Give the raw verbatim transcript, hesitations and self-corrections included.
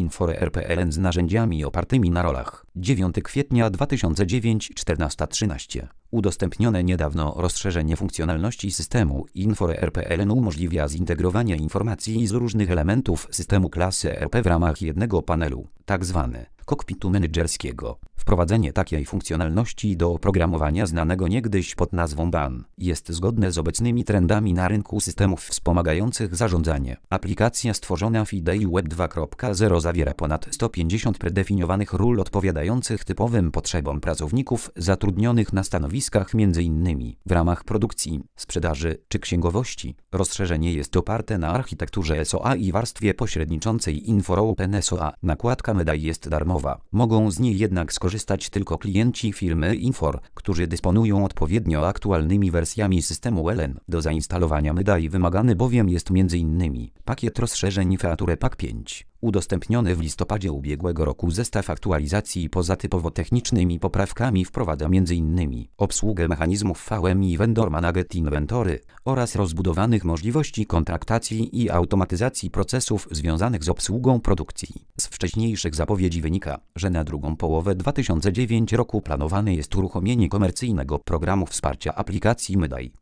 Infore R P L N z narzędziami opartymi na rolach. dziewiątego kwietnia dwa tysiące dziewiątego, czternaста trzynaście. Udostępnione niedawno rozszerzenie funkcjonalności systemu Infore R P L N umożliwia zintegrowanie informacji z różnych elementów systemu klasy R P w ramach jednego panelu, tzw. kokpitu menedżerskiego. Wprowadzenie takiej funkcjonalności do oprogramowania znanego niegdyś pod nazwą B A N jest zgodne z obecnymi trendami na rynku systemów wspomagających zarządzanie. Aplikacja stworzona w idei Web dwa kropka zero zawiera ponad sto pięćdziesiąt predefiniowanych ról odpowiadających typowym potrzebom pracowników zatrudnionych na stanowiskach m.in. w ramach produkcji, sprzedaży czy księgowości. Rozszerzenie jest oparte na architekturze S O A i warstwie pośredniczącej Infor Open S O A. Nakładka Medai jest darmowa. Mogą z niej jednak skorzystać tylko klienci firmy Infor, którzy dysponują odpowiednio aktualnymi wersjami systemu L N. Do zainstalowania Medai wymagany bowiem jest m.in. pakiet rozszerzeń Feature Pack pięć. Udostępniony w listopadzie ubiegłego roku zestaw aktualizacji poza typowo technicznymi poprawkami wprowadza m.in. obsługę mechanizmów V M i Vendor Managed Inventory oraz rozbudowanych możliwości kontraktacji i automatyzacji procesów związanych z obsługą produkcji. Z wcześniejszych zapowiedzi wynika, że na drugą połowę dwa tysiące dziewiątego roku planowane jest uruchomienie komercyjnego programu wsparcia aplikacji Medai.